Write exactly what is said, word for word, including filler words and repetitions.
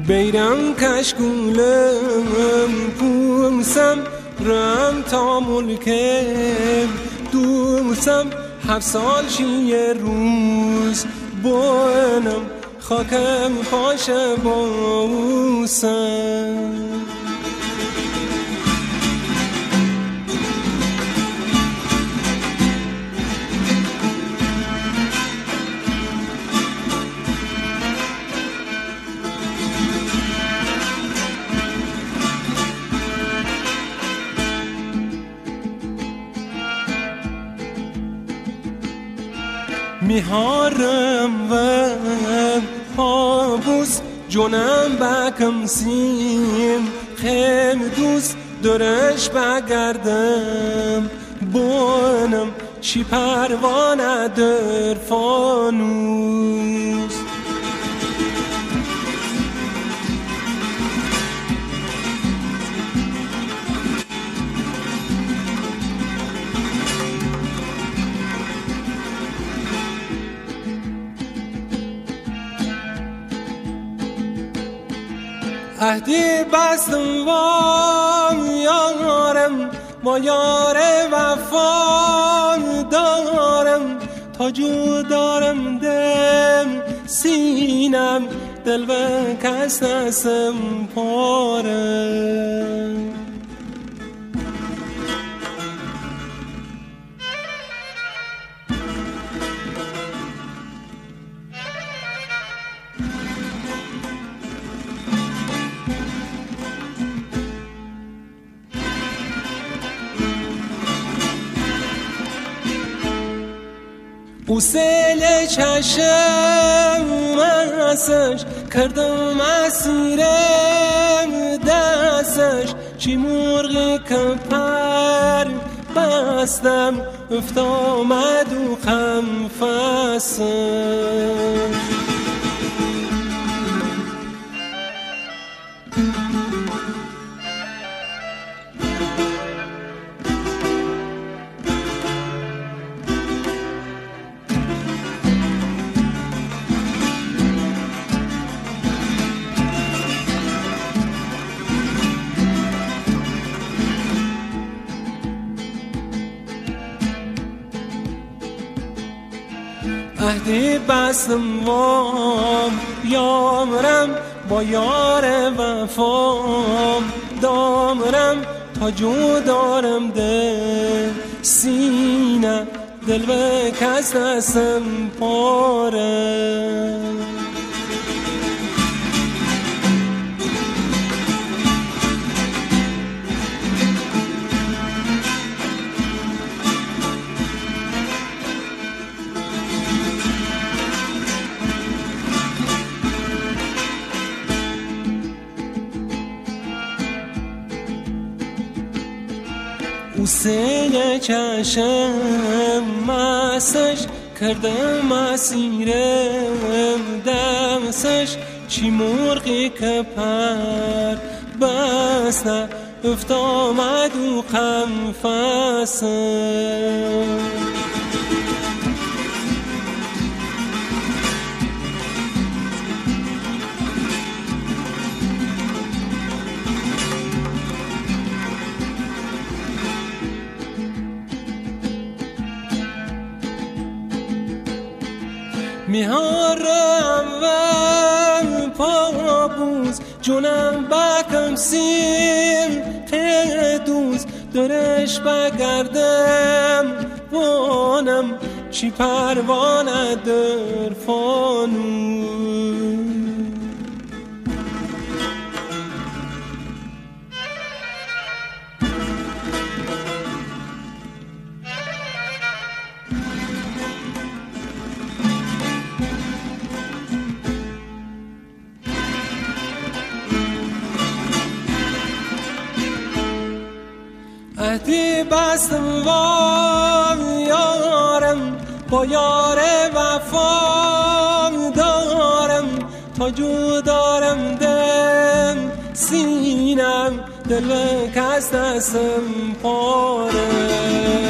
بیرم کشگولم پومسم رم تا ملکم دومسم هفت سال شیه روز بانم خاکم پاش باسم میهارم و پابوس جونم بکم سیم خیلی دوست درش بگردم بانم چی پروانه در فانوس عهدی بستم وام یارم با یار وفام دارم تا جو دارم دم سینم دل و کس نسم پارم او سیل چشم مسش کردم اسیرم دستش چی مرغی که پر بستم افتامد و خنفسش عهدی بستم وام یامرم با یار وفام دامرم تا جو دارم دل سینه دل به کس نسم پاره او سیل چشم مسش کردم اسیرم دمسش چی مرغی که پر بسته افتامد و قنفسم میهارم و پابوس جونم بکم سیم دوست درش بگردم وانم چی پروانه در فانوس عهدی بستم وام یارم با یار وفام دارم تا جو دارم دم سینم دل کس نسم پاره